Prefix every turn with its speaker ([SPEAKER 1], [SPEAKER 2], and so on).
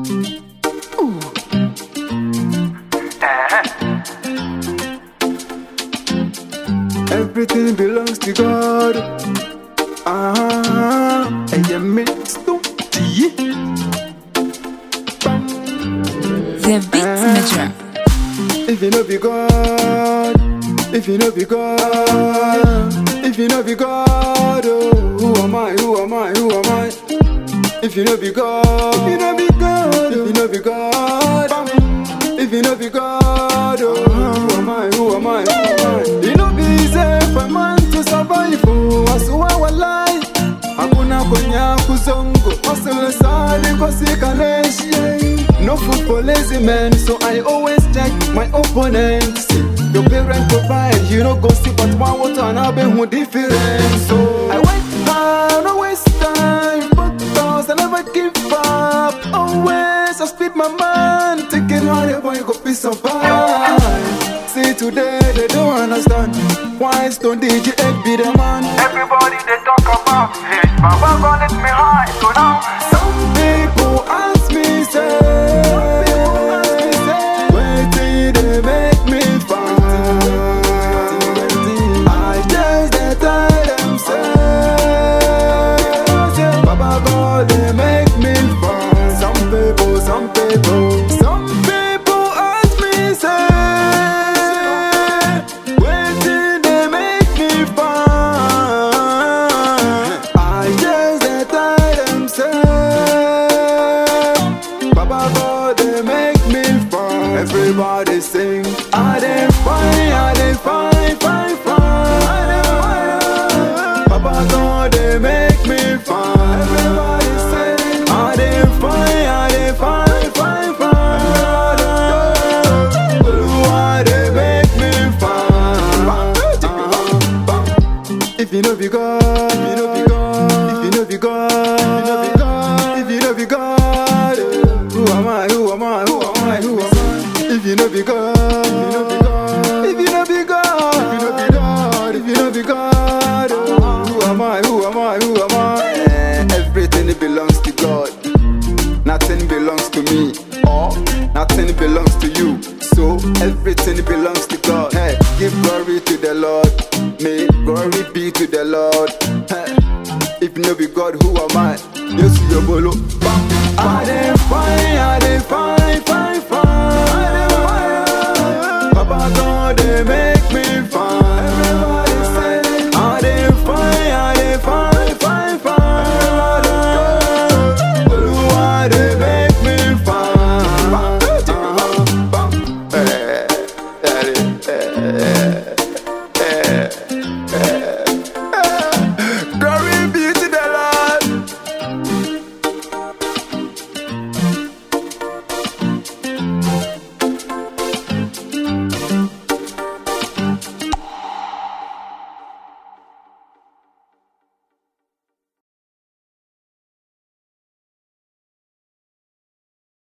[SPEAKER 1] Everything belongs to God. And you mix to
[SPEAKER 2] The beat major.
[SPEAKER 1] If you know be God, if you know be God, if you know be God, oh, who am I, who am I, who am I? If you know be God, if you know be God, if you know be God, if you know be God, oh, who am I, who am I, who am I? You know be easy for man to survive, oh, asuwa walai. Hakuna konya kuzongo, hustle sali kosikaneshi. No food for lazy men, so I always check my opponents. Your parents provide, you don't go see, but one water and I'll be who different. So I work hard, no waste time, but I never give up. Always I speed my mind, thinking how the boy go be survive. See today they don't understand. Why Stone DJ be the man?
[SPEAKER 3] Everybody they talk about me. Baba gon' let me high, so now
[SPEAKER 1] some people ask me, say, wait till they make me fine. I just they tell them, say, Baba God, they make me fine. Some people ask me, say, wait till they make me fine. I just they tell them, say, Baba God, they make me fine. Everybody sing, I dey fine, fine, fine. Baba God, they make me fine. Everybody sing, I dey fine, fine, fine. Why they make me fine? If you know be God, if you know be God, if you know be God, if you know be God, who am I? Who am I? Who am I? Who am I? If you know be God, if you know be God, if you know be God, if you know be God, who am I? Who am I? Who am I? Everything belongs to God. Nothing belongs to me, or nothing belongs to you. So everything belongs to God. Hey, give glory to the Lord. May glory be to the Lord. Hey, if no be God, who am I? Yes, you bolo. I dey fine, fine, fine. Papa God, they make me fine. Everybody say, I dey fine, fine, fine. Why they make me fine?